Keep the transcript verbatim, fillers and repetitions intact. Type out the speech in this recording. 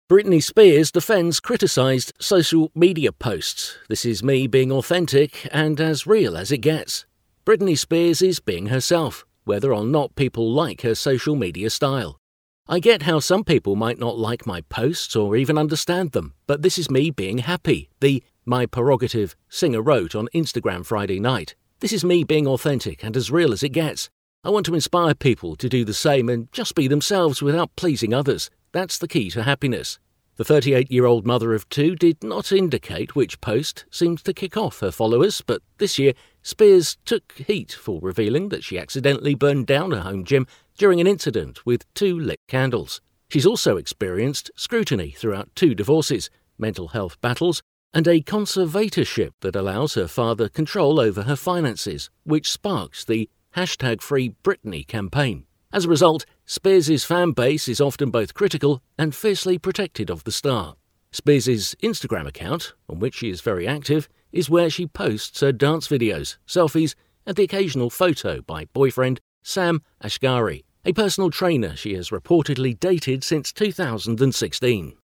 Britney Spears defends criticised social media posts. This is me being authentic and as real as it gets. Britney Spears is being herself, whether or not people like her social media style. I get how some people might not like my posts or even understand them, but this is me being happy, the My Prerogative singer wrote on Instagram Friday night. This is me being authentic and as real as it gets. I want to inspire people to do the same and just be themselves without pleasing others. That's the key to happiness. The thirty-eight-year-old mother of two did not indicate which post seemed to kick off her followers, but this year Spears took heat for revealing that she accidentally burned down her home gym during an incident with two lit candles. She's also experienced scrutiny throughout two divorces, mental health battles, and a conservatorship that allows her father control over her finances, which sparks the hashtag Free Britney campaign. As a result, Spears' fan base is often both critical and fiercely protected of the star. Spears' Instagram account, on which she is very active, is where she posts her dance videos, selfies, and the occasional photo by boyfriend Sam Asghari, a personal trainer she has reportedly dated since two thousand sixteen.